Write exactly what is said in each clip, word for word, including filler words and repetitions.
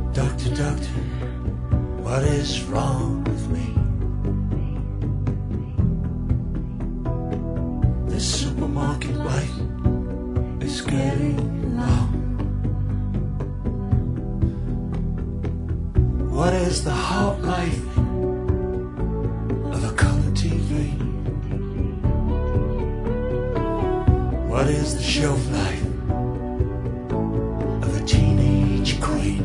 Doctor, doctor, what is wrong with me? This supermarket life is getting long. What is the hot life of a color T V? What is the shelf life of a teenage queen?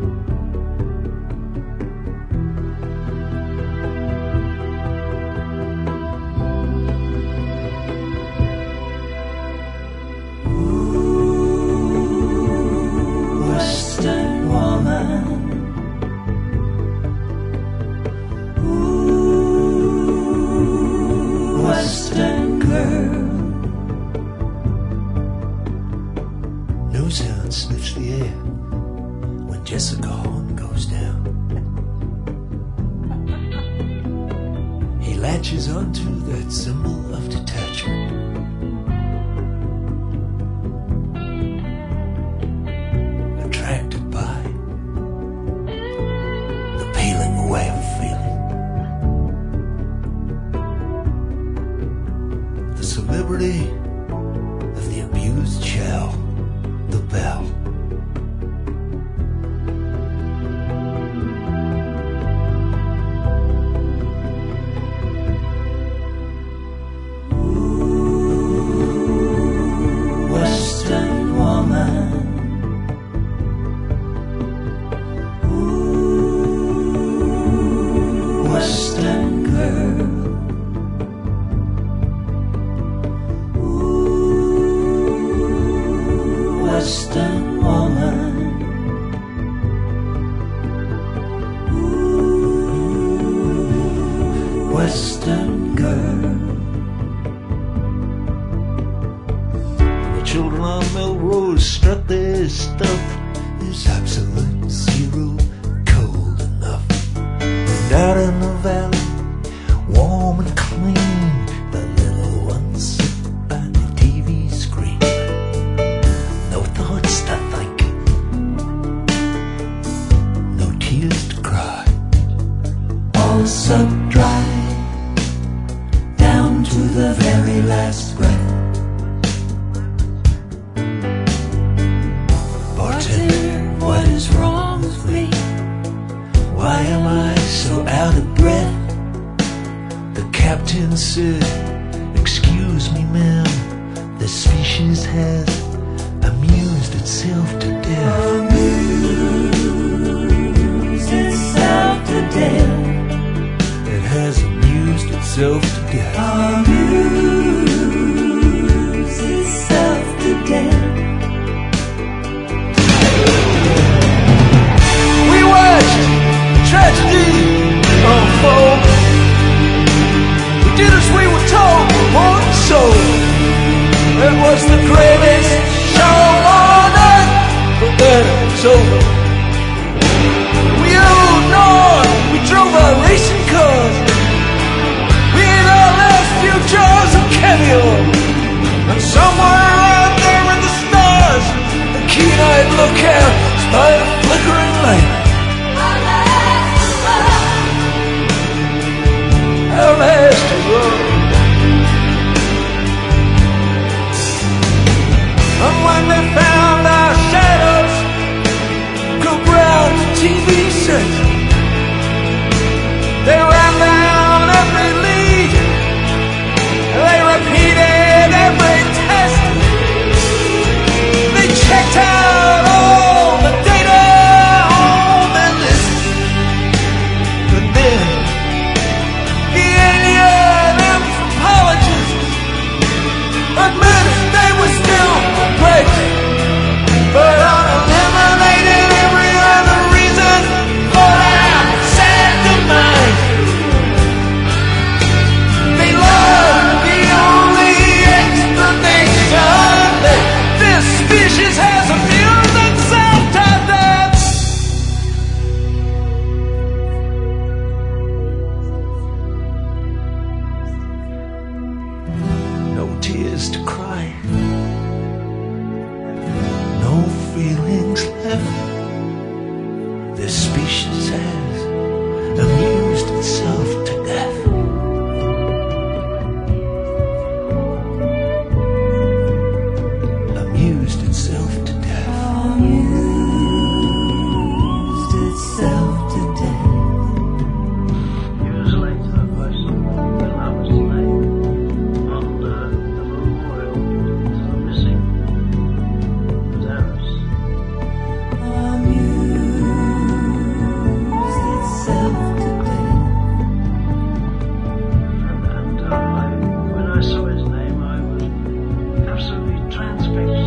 Ooh, Western woman. Ooh, Western girl. Newshound sniffs the air when Jessica Horn goes down. He latches onto that symbol of detachment. Attracted by the peeling away of feeling. The celebrity of the abused shell. The bell. Ooh, Western woman. Ooh, Western girl. Western woman. Ooh, Western girl. The children on Melrose strut their stuff. There's absolute zero cold enough. And out in the valley, warm and clean, the little ones sit by the T V screen. Thoughts to think, no tears to cry, all sucked dry, down to the very last breath. Bartender, what is wrong with me? Why am I so out of breath? The captain said, excuse me ma'am, the species has amused itself to death. Amused itself to death. It has amused itself to death. Amused itself to death. We watched tragedy unfold. We did as we were told, heart and soul. It was the greatest show on earth, but then it was over. We owed on, we drove our racing cars. We ate our last few jars of caviar. And somewhere out there in the stars, a keen-eyed lookout spied a flickering light. Our last hurrah. this species has amused itself to death. Amused itself to death. Amused itself to death. Years later, I saw Columbus' name on the, the memorial to the missing terrorists. Amused itself to death. And, and uh, I, when I saw his name, I was absolutely transfixed.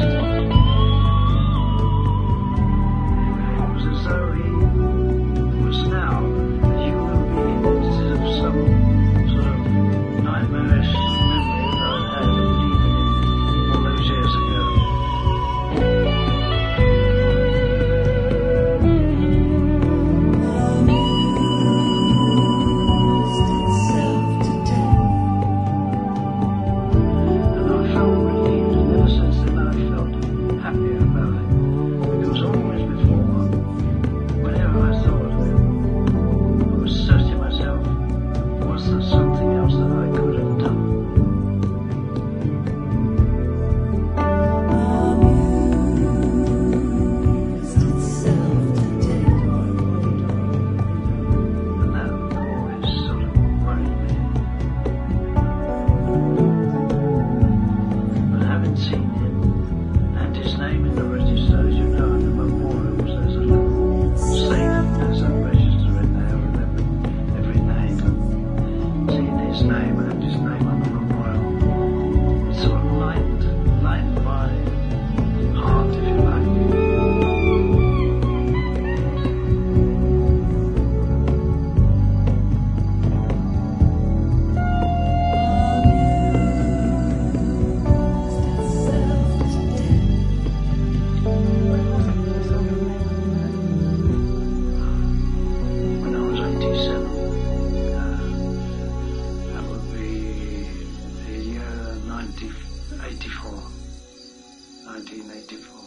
It was as though he was now a human being instead of some sort of nightmarish memory that I'd had of leaving him all those years ago. And I felt relieved, and ever since then I felt happier about it. Because always before, whenever I thought of him, I was searching myself, was there something else that I could have done? And that always sort of worried me. But having seen him and his name in the register, as you know, in the memorials, there's a little safe, there's a register in there with every, every name. And seeing his name and his name on the memorial, it sort of lightened, lightened my heart, if you like. When I was eighty-seven, uh, that would be the year nineteen eighty-four, nineteen eighty-four.